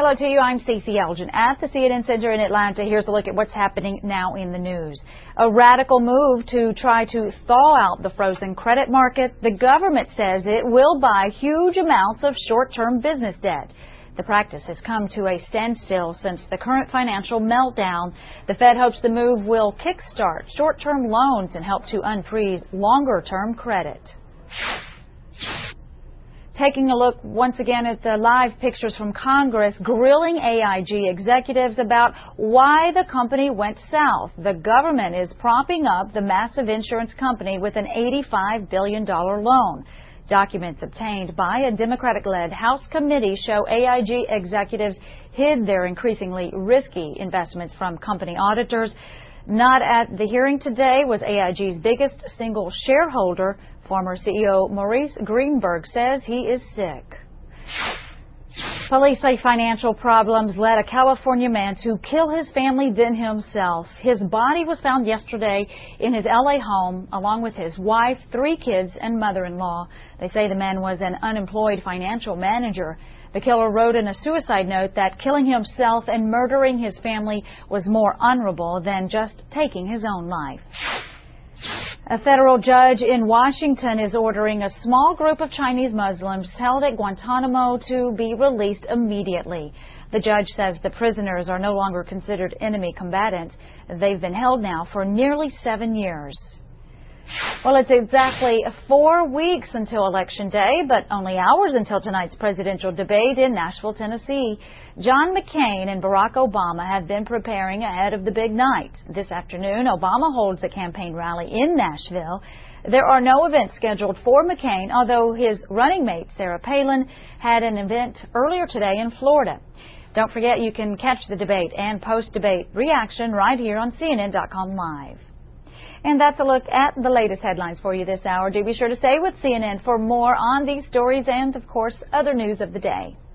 Hello to you. I'm Stacey Elgin at the CNN Center in Atlanta. Here's a look at what's happening now in the news. A radical move to try to thaw out the frozen credit market. The government says it will buy huge amounts of short-term business debt. The practice has come to a standstill since the current financial meltdown. The Fed hopes the move will kickstart short-term loans and help to unfreeze longer-term credit. Taking a look once again at the live pictures from Congress grilling AIG executives about why the company went south. The government is propping up the massive insurance company with an $85 billion loan. Documents obtained by a Democratic-led House committee show AIG executives hid their increasingly risky investments from company auditors. Not at the hearing today was AIG's biggest single shareholder. Former CEO Maurice Greenberg says he is sick. Police say financial problems led a California man to kill his family, then himself. His body was found yesterday in his L.A. home, along with his wife, 3 kids, and mother-in-law. They say the man was an unemployed financial manager. The killer wrote in a suicide note that killing himself and murdering his family was more honorable than just taking his own life. A federal judge in Washington is ordering a small group of Chinese Muslims held at Guantanamo to be released immediately. The judge says the prisoners are no longer considered enemy combatants. They've been held now for nearly 7 years. Well, it's exactly 4 weeks until Election Day, but only hours until tonight's presidential debate in Nashville, Tennessee. John McCain and Barack Obama have been preparing ahead of the big night. This afternoon, Obama holds a campaign rally in Nashville. There are no events scheduled for McCain, although his running mate, Sarah Palin, had an event earlier today in Florida. Don't forget you can catch the debate and post-debate reaction right here on CNN.com Live. And that's a look at the latest headlines for you this hour. Do be sure to stay with CNN for more on these stories and, of course, other news of the day.